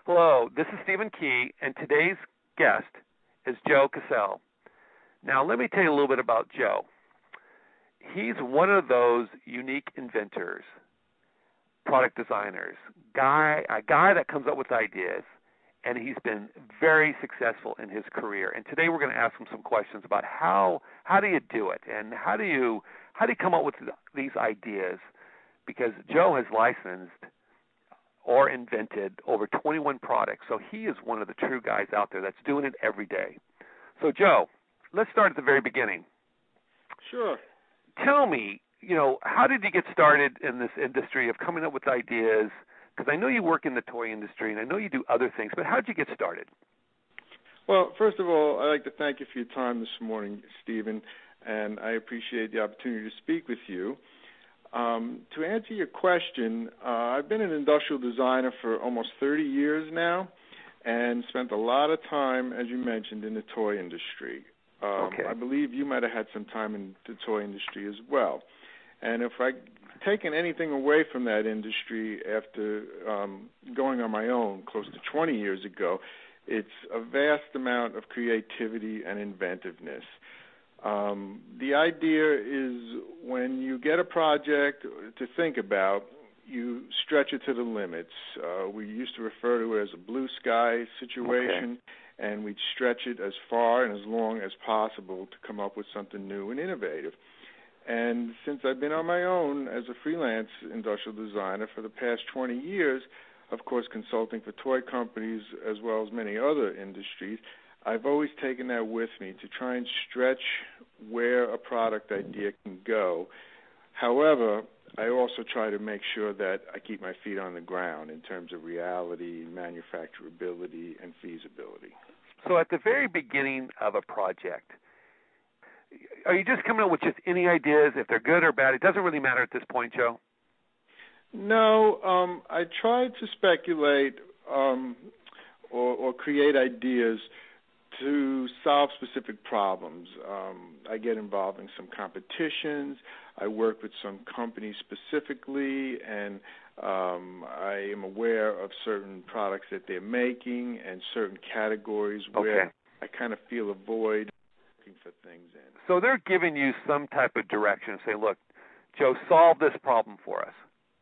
Hello, this is Stephen Key, and today's guest is Joe Cassell. Now, let me tell you a little bit about Joe. He's one of those unique inventors, product designers, a guy that comes up with ideas, and he's been very successful in his career. And today we're going to ask him some questions about how do you do it, and how do you come up with these ideas? Because Joe has licensed or invented over 21 products, so he is one of the true guys out there that's doing it every day. So, Joe, let's start at the very beginning. Sure. Tell me, how did you get started in this industry of coming up with ideas? Because I know you work in the toy industry, and I know you do other things, but how did you get started? Well, first of all, I'd like to thank you for your time this morning, Stephen, and I appreciate the opportunity to speak with you. To answer your question, I've been an industrial designer for almost 30 years now and spent a lot of time, as you mentioned, in the toy industry. Okay. I believe you might have had some time in the toy industry as well. And if I've taken anything away from that industry after going on my own close to 20 years ago, it's a vast amount of creativity and inventiveness. The idea is when you get a project to think about, you stretch it to the limits. We used to refer to it as a blue sky situation, and we'd stretch it as far and as long as possible to come up with something new and innovative. And since I've been on my own as a freelance industrial designer for the past 20 years, of course consulting for toy companies as well as many other industries, I've always taken that with me to try and stretch where a product idea can go. However, I also try to make sure that I keep my feet on the ground in terms of reality, manufacturability, and feasibility. So at the very beginning of a project, are you just coming up with just any ideas, if they're good or bad? It doesn't really matter at this point, Joe? No, I try to speculate or create ideas to solve specific problems. I get involved in some competitions. I work with some companies specifically, and I am aware of certain products that they're making and certain categories where I kind of feel a void looking for things in. So they're giving you some type of direction, say, look, Joe, solve this problem for us.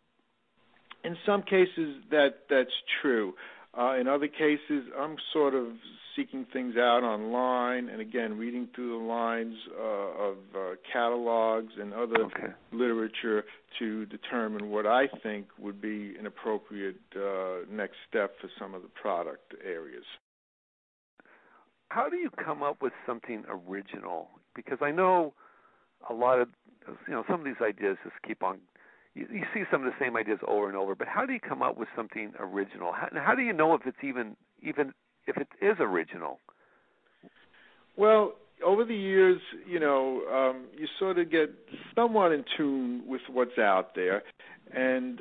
In some cases, that's true. In other cases, I'm sort of seeking things out online and, again, reading through the lines of catalogs and other literature to determine what I think would be an appropriate next step for some of the product areas. How do you come up with something original? Because I know a lot of, some of these ideas just keep on, you see some of the same ideas over and over, but how do you come up with something original? How do you know if it's even if it is original? Well, over the years, you sort of get somewhat in tune with what's out there, and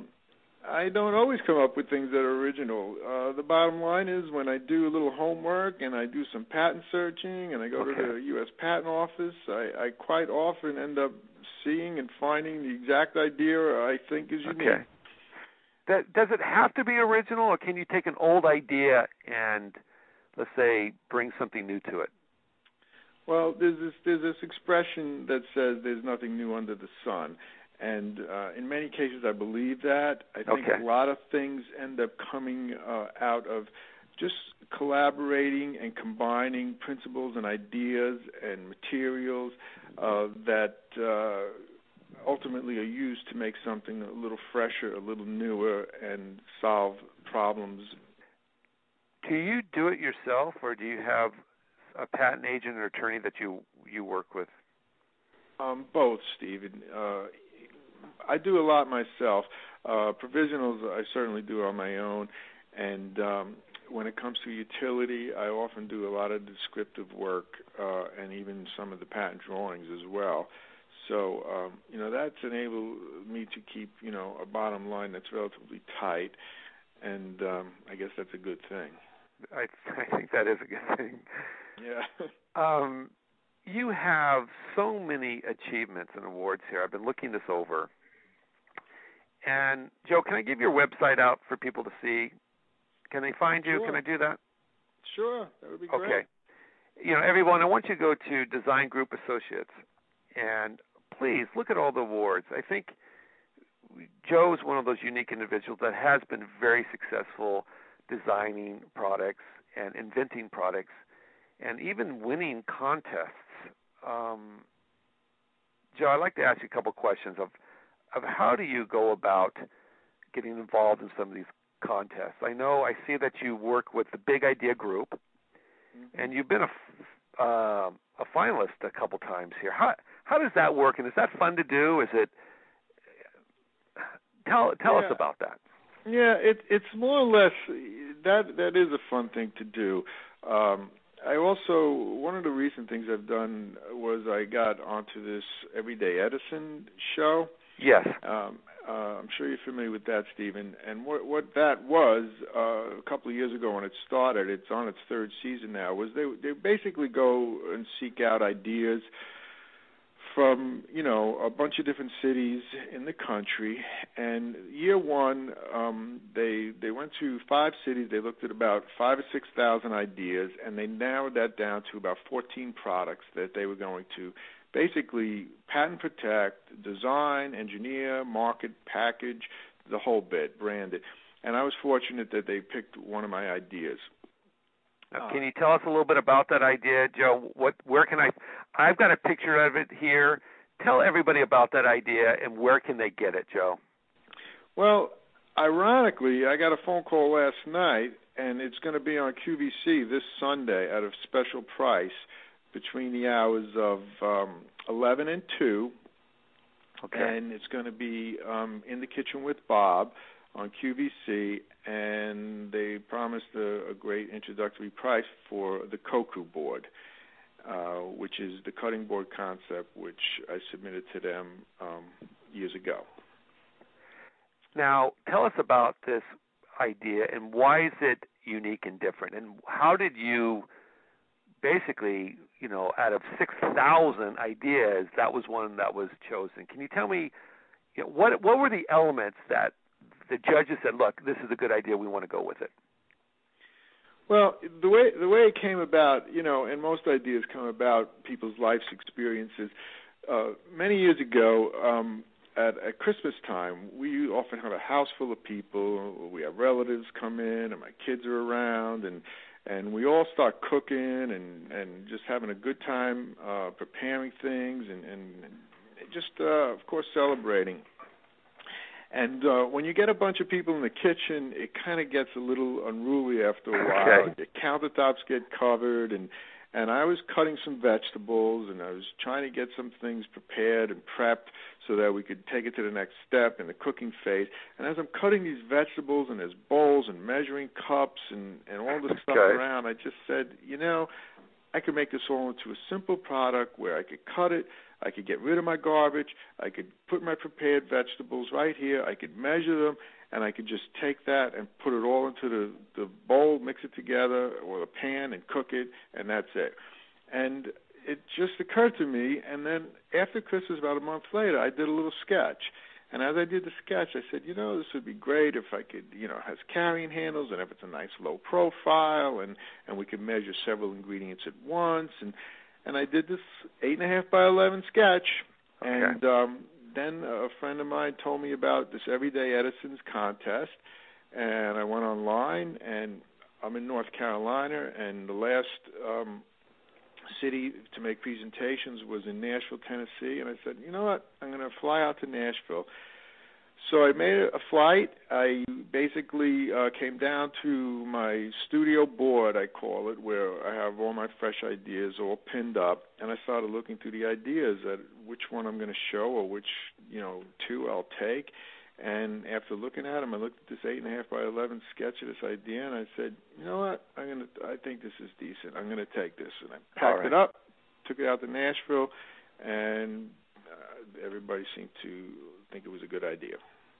I don't always come up with things that are original. The bottom line is when I do a little homework and I do some patent searching and I go to the U.S. Patent Office, I quite often end up seeing and finding the exact idea I think is unique. Okay. Does it have to be original, or can you take an old idea and, let's say, bring something new to it? Well, there's this expression that says there's nothing new under the sun. And in many cases, I believe that. I think a lot of things end up coming out of just collaborating and combining principles and ideas and materials that ultimately are used to make something a little fresher, a little newer, and solve problems. Do you do it yourself, or do you have a patent agent or attorney that you work with? Both, Stephen. I do a lot myself. Provisionals I certainly do on my own, and when it comes to utility, I often do a lot of descriptive work and even some of the patent drawings as well. So, that's enabled me to keep, a bottom line that's relatively tight, and I guess that's a good thing. I think that is a good thing. Yeah. You have so many achievements and awards here. I've been looking this over. And, Joe, can I give your website out for people to see? Can they find you? Sure. Can I do that? Sure, that would be great. Okay. Everyone, I want you to go to Design Group Associates, and please look at all the awards. I think Joe's one of those unique individuals that has been very successful designing products and inventing products and even winning contests. Joe, I'd like to ask you a couple questions of how do you go about getting involved in some of these contests. I see that you work with the Big Idea Group, and you've been a finalist a couple times here. How does that work, and is that fun to do? Is it? Tell us about that. Yeah, it's more or less that is a fun thing to do. I also, one of the recent things I've done was I got onto this Everyday Edison show. Yes. I'm sure you're familiar with that, Stephen. And what that was a couple of years ago when it started, it's on its third season now, was they basically go and seek out ideas from, a bunch of different cities in the country. And year one, they went to 5 cities. They looked at about 5,000 or 6,000 ideas, and they narrowed that down to about 14 products that they were going to basically patent protect, design, engineer, market, package, the whole bit, brand it. And I was fortunate that they picked one of my ideas. Can you tell us a little bit about that idea, Joe? Where can I've got a picture of it here. Tell everybody about that idea and where can they get it, Joe? Well, ironically, I got a phone call last night, and it's going to be on QVC this Sunday at a special price between the hours of 11 and 2. Okay. And it's going to be In the Kitchen with Bob on QVC, and they promised a great introductory price for the Koku board, which is the cutting board concept, which I submitted to them years ago. Now, tell us about this idea and why is it unique and different, and how did you basically, out of 6,000 ideas, that was one that was chosen. Can you tell me what were the elements that the judges said, look, this is a good idea, we want to go with it? Well, the way it came about, and most ideas come about people's life's experiences. Many years ago, at Christmas time, we often have a house full of people. We have relatives come in, and my kids are around, and we all start cooking and just having a good time preparing things and just, of course, celebrating. And when you get a bunch of people in the kitchen, it kind of gets a little unruly after a while. Okay. The countertops get covered, and I was cutting some vegetables, and I was trying to get some things prepared and prepped so that we could take it to the next step in the cooking phase. And as I'm cutting these vegetables, and there's bowls and measuring cups and all this stuff around, I just said, I could make this all into a simple product where I could cut it, I could get rid of my garbage, I could put my prepared vegetables right here, I could measure them, and I could just take that and put it all into the bowl, mix it together, or a pan, and cook it, and that's it. And it just occurred to me, and then after Christmas, about a month later, I did a little sketch. And as I did the sketch, I said, this would be great if I could, it has carrying handles, and if it's a nice low profile, and we could measure several ingredients at once, and I did this 8.5 by 11 sketch, okay. And then a friend of mine told me about this Everyday Edison's contest, and I went online, and I'm in North Carolina, and the last city to make presentations was in Nashville, Tennessee, and I said, you know what, I'm going to fly out to Nashville. So I made a flight. I basically came down to my studio board, I call it, where I have all my fresh ideas all pinned up, and I started looking through the ideas at which one I'm going to show or which, 2 I'll take. And after looking at them, I looked at this 8.5 by 11 sketch of this idea, and I said, you know what, I think this is decent. I'm going to take this. And I packed it up, took it out to Nashville, and everybody seemed to think it was a good idea.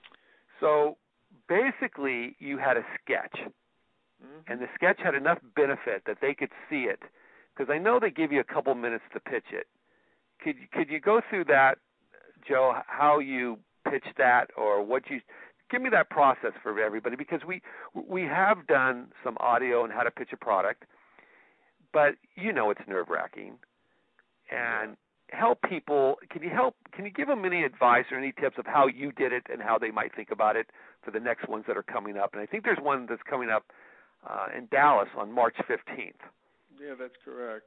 So basically you had a sketch, and the sketch had enough benefit that they could see it, because I know they give you a couple minutes to pitch it. Could you go through that, Joe, how you pitched that, or give me that process for everybody, because we have done some audio and how to pitch a product, but it's nerve-wracking. And help people. Can you give them any advice or any tips of how you did it and how they might think about it for the next ones that are coming up? And I think there's one that's coming up in Dallas on March 15th. Yeah, that's correct.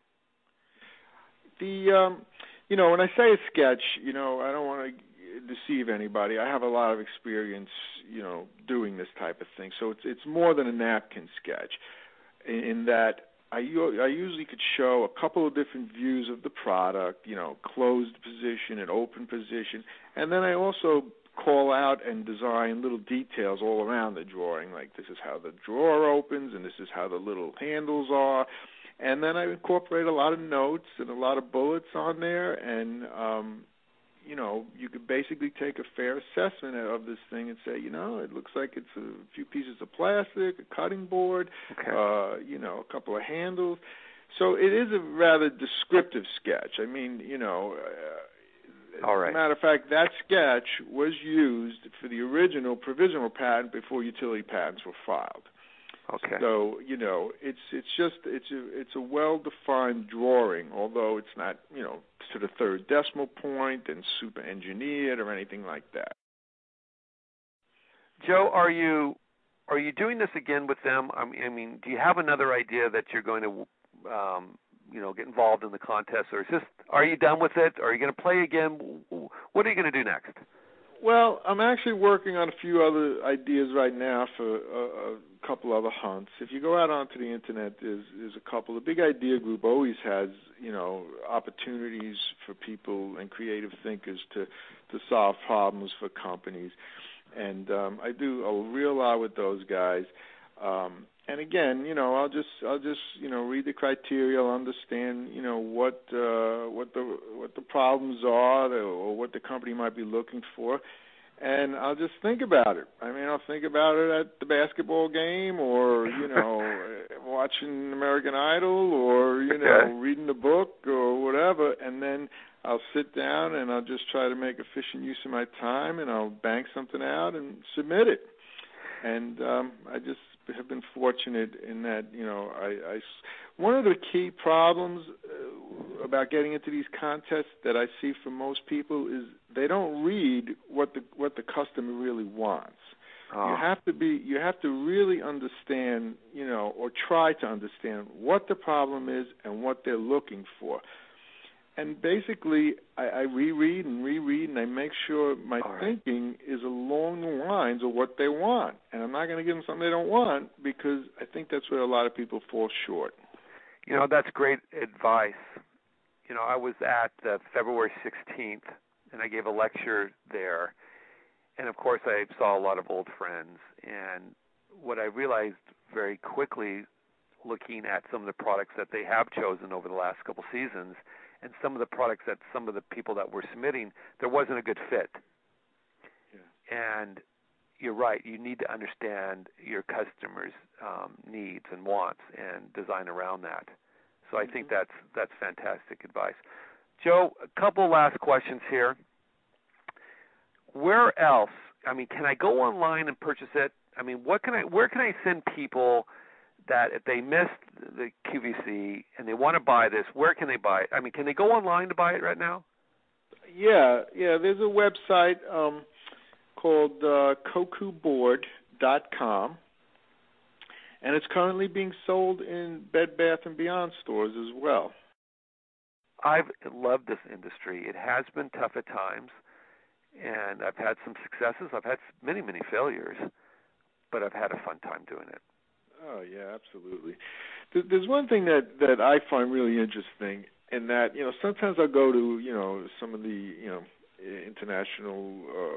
When I say a sketch, I don't want to deceive anybody. I have a lot of experience, doing this type of thing. So it's more than a napkin sketch in that I usually could show a couple of different views of the product, closed position and open position. And then I also call out and design little details all around the drawing, like this is how the drawer opens and this is how the little handles are. And then I incorporate a lot of notes and a lot of bullets on there, and you could basically take a fair assessment of this thing and say, it looks like it's a few pieces of plastic, a cutting board, okay. A couple of handles. So it is a rather descriptive sketch. I mean, all right. As a matter of fact, that sketch was used for the original provisional patent before utility patents were filed. Okay. So it's a well-defined drawing, although it's not to the third decimal point and super engineered or anything like that. Joe, are you doing this again with them? I mean, do you have another idea that you're going to get involved in the contest, or are you done with it? Are you going to play again? What are you going to do next? Well, I'm actually working on a few other ideas right now for a couple other hunts. If you go out onto the internet, there's a couple. The Big Idea Group always has, opportunities for people and creative thinkers to solve problems for companies. And I do a real lot with those guys. And again, I'll just read the criteria, I'll understand, what the problems are or what the company might be looking for, and I'll just think about it. I mean, I'll think about it at the basketball game, or watching American Idol, or reading the book or whatever, and then I'll sit down and I'll just try to make efficient use of my time, and I'll bank something out and submit it. And I just have been fortunate in that, one of the key problems about getting into these contests that I see from most people is they don't read what the customer really wants. Oh. You have to really understand, or try to understand what the problem is and what they're looking for. And basically, I reread, and I make sure my thinking is along the lines of what they want. And I'm not going to give them something they don't want, because I think that's where a lot of people fall short. That's great advice. I was at February 16th, and I gave a lecture there. And, of course, I saw a lot of old friends. And what I realized very quickly, looking at some of the products that they have chosen over the last couple seasons, and some of the products that some of the people that were submitting, there wasn't a good fit. Yeah. And you're right. You need to understand your customers' needs and wants and design around that. So I think that's fantastic advice. Joe, a couple last questions here. Where else? I mean, can I go online and purchase it? I mean, where can I send people that if they missed the QVC and they want to buy this, where can they buy it? I mean, can they go online to buy it right now? Yeah. There's a website called kokuboard.com, and it's currently being sold in Bed Bath & Beyond stores as well. I've loved this industry. It has been tough at times, and I've had some successes. I've had many, many failures, but I've had a fun time doing it. Oh, yeah, absolutely. There's one thing that I find really interesting, in that, sometimes I'll go to, some of the, international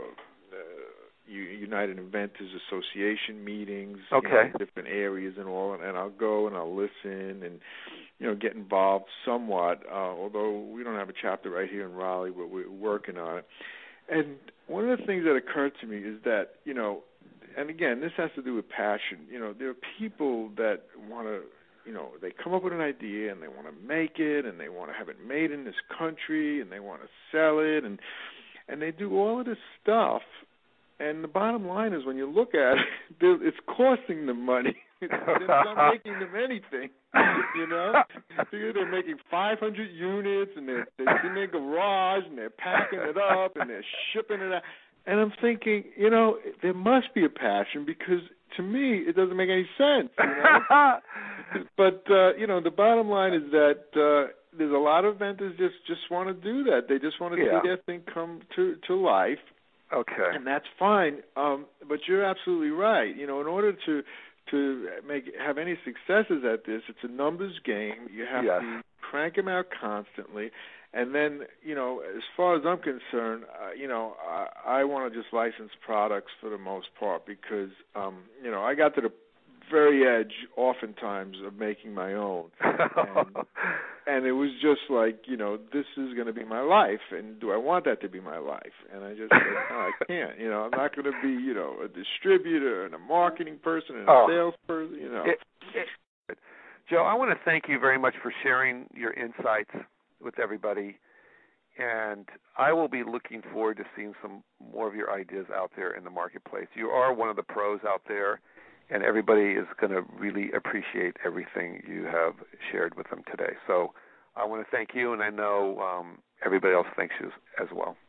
United Inventors Association meetings, okay, different areas and all, and I'll go and I'll listen and, get involved somewhat, although we don't have a chapter right here in Raleigh, but we're working on it. And one of the things that occurred to me is that, and again, this has to do with passion. There are people that want to, they come up with an idea and they want to make it and they want to have it made in this country and they want to sell it and they do all of this stuff, And the bottom line is, when you look at it, it's costing them money. It's not making them anything. You know, they're making 500 units, and they're in their garage, and they're packing it up, and they're shipping it out. And I'm thinking, you know, there must be a passion, because to me it doesn't make any sense. You know? But you know, the bottom line is that there's a lot of inventors just want to do that. They just want to see their thing come to life. Okay. And that's fine. But you're absolutely right. You know, in order to have any successes at this, it's a numbers game. You have to crank them out constantly. And then, you know, as far as I'm concerned, you know, I want to just license products for the most part, because, you know, I got to the very edge oftentimes of making my own. And it was just like, you know, this is going to be my life, and do I want that to be my life? And I just said, no, I can't. You know, I'm not going to be, you know, a distributor and a marketing person and a salesperson, you know. Joe, I want to thank you very much for sharing your insights with everybody, and I will be looking forward to seeing some more of your ideas out there in the marketplace. You are one of the pros out there, and everybody is going to really appreciate everything you have shared with them today. So I want to thank you, and I know everybody else thanks you as well.